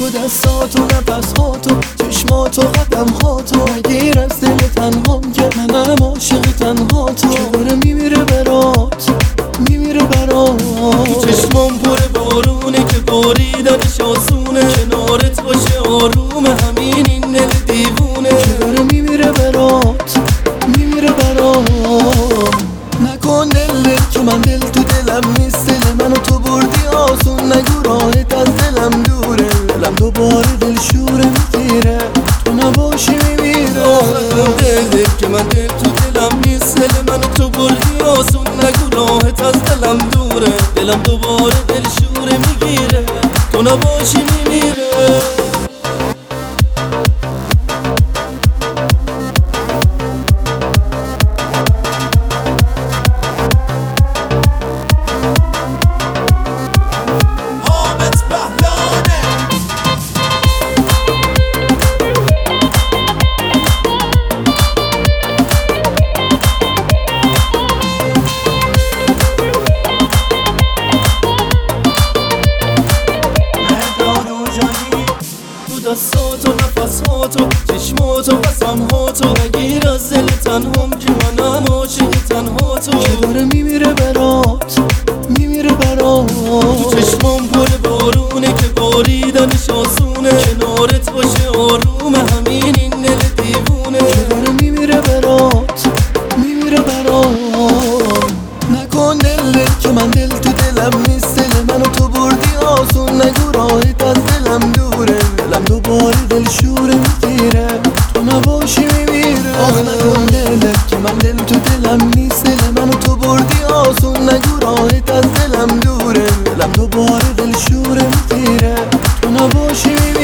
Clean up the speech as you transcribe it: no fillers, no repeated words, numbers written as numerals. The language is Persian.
دستاتو نفس هاتو چشماتو قدم هاتو نگیر از دل تنهام که منم عاشق تنهاتو که داره میمیره برات میمیره برات چشمام پر بارونه که باریدنش آسونه کنارت باشه آرومه همین این دل دیوونه که داره میمیره برات میمیره برات نکن دل که من دل تو دلم نیست دل منو تو بردی آسون نگو راحت از دلم دوره دلم دوباره دل شوره میگیره تو نباشی میمیره نکن دل که من دل تو دلم نیست دل منو تو بردی آسون نگو راحت از دلم دوره دلم دوباره دل شوره میگیره تو نباشی میمیره دستاتو نفساتو چشماتو قسمهاتو نگیر از دل تنهام که منم عاشق تنهاتو که داره میمیره برات میمیره برات تو چشمام پر بارونه که باریدنش آسونه کنارت باشه آرومه همین این دل دیوونه که داره میمیره برات میمیره برات نکن دل که من دل تو دلم نیست دل منو تو بردی آسون نگو راحت از دلم دوره دلم دوباره دل شوره میگیره تو نباشی میمیره آخ نکن دل که من دل تو دلم نیست دل منو تو بردی آسون نگو راحت از دلم دوره دلم دوباره دل شوره میگیره تو نباشی میمیره